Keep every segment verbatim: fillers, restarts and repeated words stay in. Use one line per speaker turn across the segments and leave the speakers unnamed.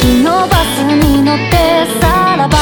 駅のバスに乗ってさらば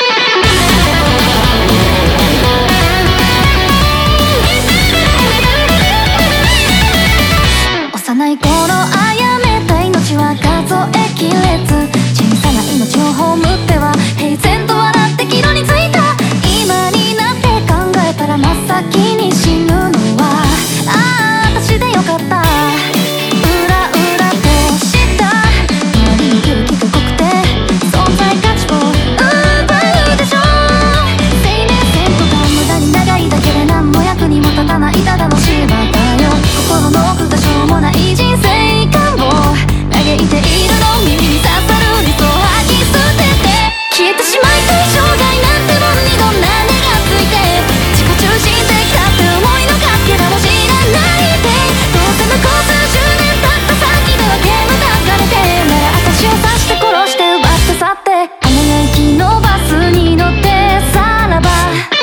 幼い頃あやめた命は数えきれず、小さな命を葬っては平然と笑って岐路についた。今になって考えたら真っ先に死ぬのはああ私でよかった。裏裏とした周りの空気が濃くて存在価値を奪うでしょう。生命線とか無駄に長いだけで何も役にも立たないただの芝だよ。心の奥がしょうもない人生観を嘆いているの耳に刺さる理想を吐き捨てて消えてしまいたい生涯なんてもんにどんな根がついて自己中心的だって思いのかけらも知らないでどうせ向こう数十年経った先ではゲーム抱かれてなら私を刺して殺して奪って去ってあの駅のバスに乗ってさらば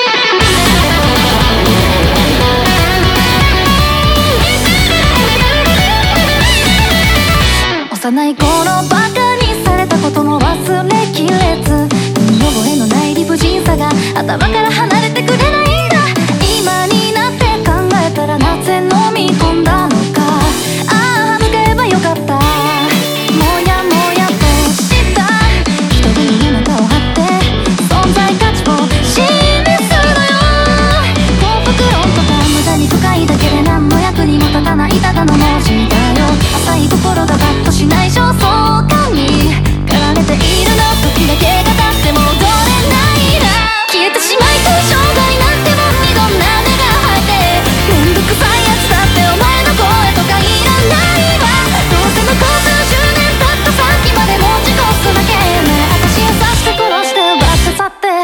幼い頃バカにされたことも忘れきれず、身に覚えのない理不尽さが頭から離れてくれないんだ。今になって考えたらなぜ飲み込んだのか。ああ向けばよかった。もやもやとした一人に中を張って存在価値を示すのよ。幸福論とか無駄に深いだけで何の役にも立たないただの文字だよ。浅い心がバッとしない焦燥感に駆られているの。時だけが経って戻れないな。消えてしまいたい生涯なんてもんにどんな根が生えてめんどくさいやつだってお前の声とかいらないわ。どうせ向こう数十年経った先まで持ち越すだけなら私を刺して殺して奪って去って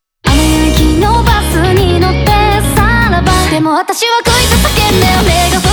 私はこいつ叫んで目が